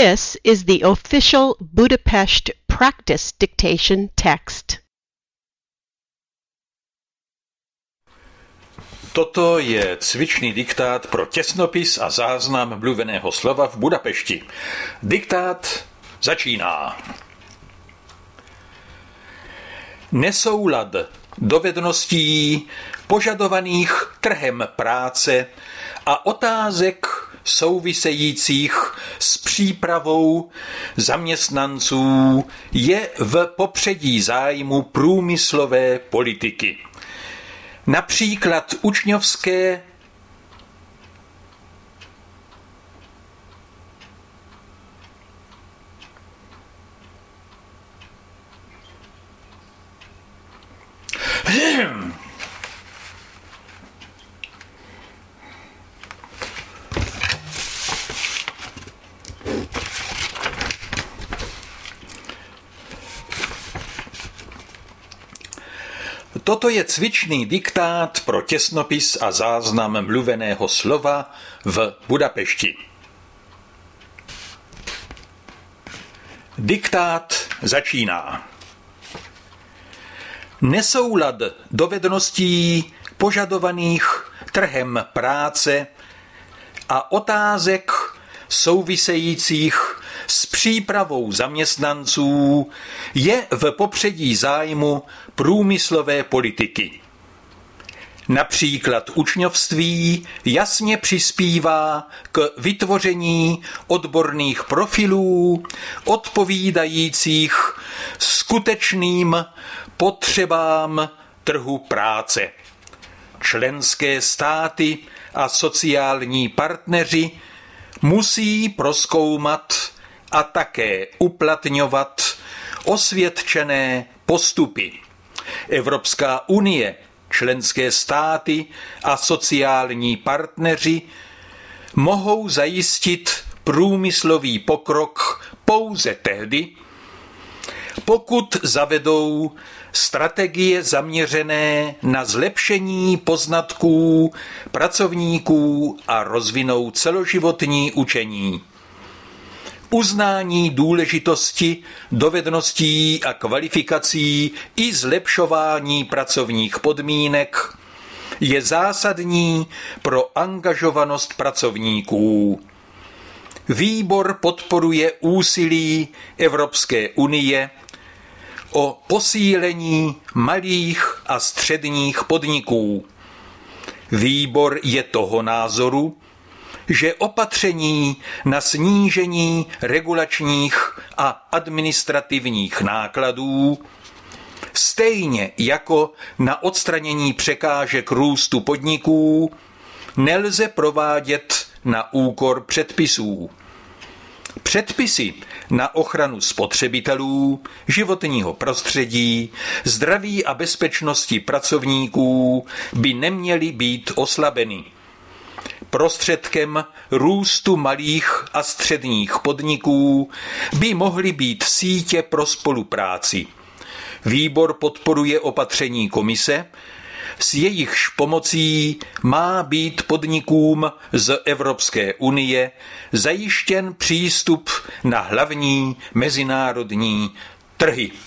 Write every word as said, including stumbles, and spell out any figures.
This is the official Budapest practice dictation text. Toto je cvičný diktát pro těsnopis a záznam mluveného slova v Budapešti. Diktát začíná. Nesoulad dovedností požadovaných trhem práce a otázek souvisejících s přípravou zaměstnanců je v popředí zájmu průmyslové politiky. Například učňovské Toto je cvičný diktát pro těsnopis a záznam mluveného slova v Budapešti. Diktát začíná. Nesoulad dovedností požadovaných trhem práce a otázek souvisejících s přípravou zaměstnanců je v popředí zájmu průmyslové politiky. Například učňovství jasně přispívá k vytvoření odborných profilů odpovídajících skutečným potřebám trhu práce. Členské státy a sociální partneři musí prozkoumat a také uplatňovat osvědčené postupy. Evropská unie, členské státy a sociální partneři mohou zajistit průmyslový pokrok pouze tehdy, pokud zavedou strategie zaměřené na zlepšení poznatků pracovníků a rozvinou celoživotní učení. Uznání důležitosti dovedností a kvalifikací i zlepšování pracovních podmínek je zásadní pro angažovanost pracovníků. Výbor podporuje úsilí Evropské unie o posílení malých a středních podniků. Výbor je toho názoru, že opatření na snížení regulačních a administrativních nákladů, stejně jako na odstranění překážek růstu podniků, nelze provádět na úkor předpisů. Předpisy na ochranu spotřebitelů, životního prostředí, zdraví a bezpečnosti pracovníků by neměly být oslabeny. Prostředkem růstu malých a středních podniků by mohly být sítě pro spolupráci. Výbor podporuje opatření komise, s jejichž pomocí má být podnikům z Evropské unie zajištěn přístup na hlavní mezinárodní trhy.